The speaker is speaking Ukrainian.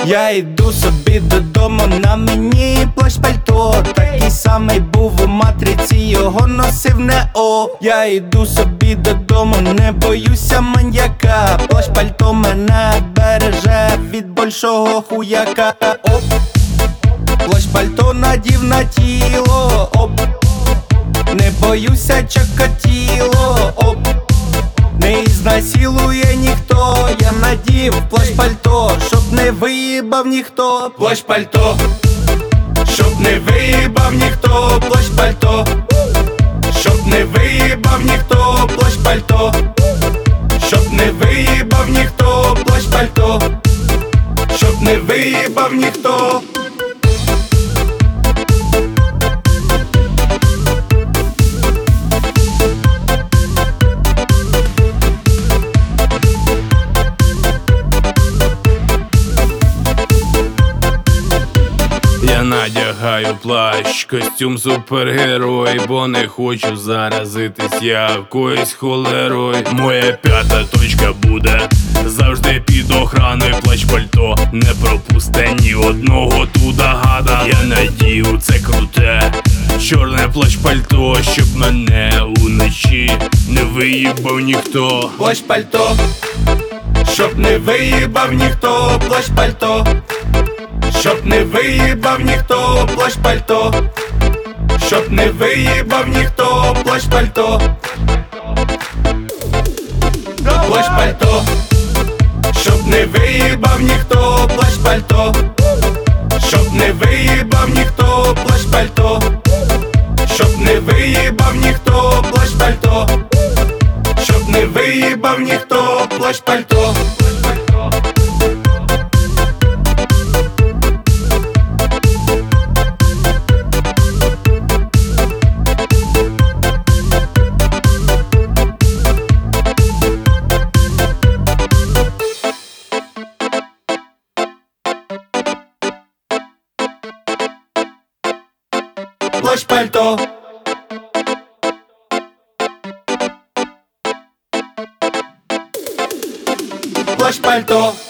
Я йду собі додому, на мені плащ пальто. Такий самий був у матриці, його носив Нео. Я йду собі додому, не боюся маньяка. Плащ пальто мене береже від большого хуяка. Оп, плащ пальто надів на тіло. Оп, не боюся чокатіло. Оп, не ізнасилує ніхто. Я надів плащ пальто, щоб не виїбав ніхто. Плащ пальто, щоб не виїбав ніхто. Плащ пальто, щоб не виїбав ніхто. Плащ пальто, щоб не виїбав ніхто. Плащ пальто, щоб не виїбав ніхто. Я надягаю плащ, костюм супергерой, бо не хочу заразитись якоюсь холерою. Моя п'ята точка буде завжди під охраною. Плащ пальто не пропусте ні одного туда гада. Я надію це круте чорне плащ пальто, щоб мене уночі не виїбав ніхто. Плащ пальто, щоб не виїбав ніхто. Плащ пальто, щоб не виїбав ніхто. Плащ пальто, щоб не виїбав ніхто. Плащ пальто, плащ пальто, щоб не виїбав ніхто. Плащ пальто, щоб не виїбав ніхто. Плащ пальто, щоб не виїбав ніхто. Плащ пальто, щоб не виїбав ніхто. Плащ пальто. Плащ пальто, плащ пальто.